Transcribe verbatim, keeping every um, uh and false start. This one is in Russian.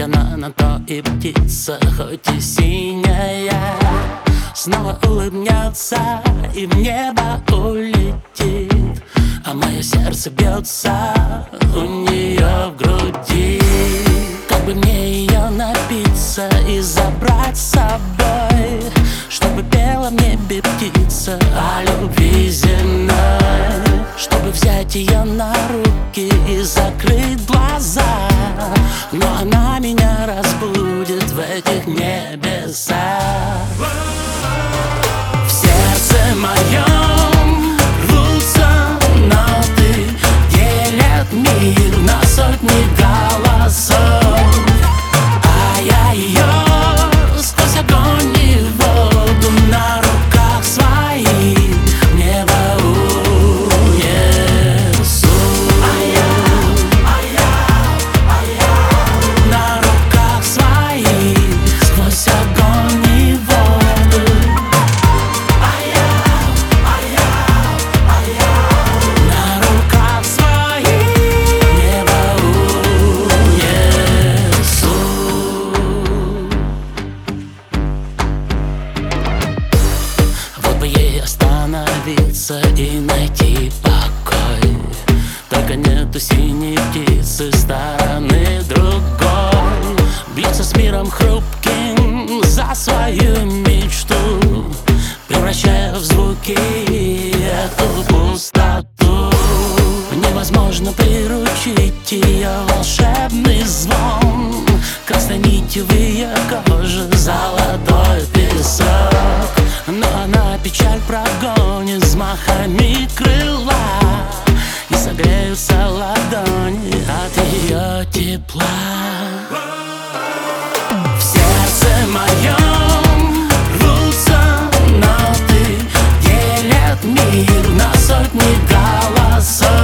она на то и птица, хоть и синяя, снова улыбнется и в небо улетит. А мое сердце бьется у нее в груди. Как бы мне ее напиться и забрать с собой, чтобы пела в небе птица о любви земной. Чтобы взять ее на руки и закрыть глаза, но она меня разбудит в этих небесах. В сердце моем рвутся ноты, делят мир на сотни голосов. А я ее сквозь огонь и воду на руках своих в небо унесу. А я, а я, а я на руках своих сквозь огонь и воду. А я, а я, а я на руках своих в небо унесу. Вот бы ей остановиться и найти покой, только нету синей птицы стороны другой. Бьется с миром хрупким за свою мечту, превращая в звуки эту пустоту. Невозможно приручить ее волшебный звон, красной нитью в ее коже золотой песок. Но она печаль прогонит взмахами крыла, и согреются ладони от ее тепла. В сердце моем рвутся ноты, делят мир на сотни голосов.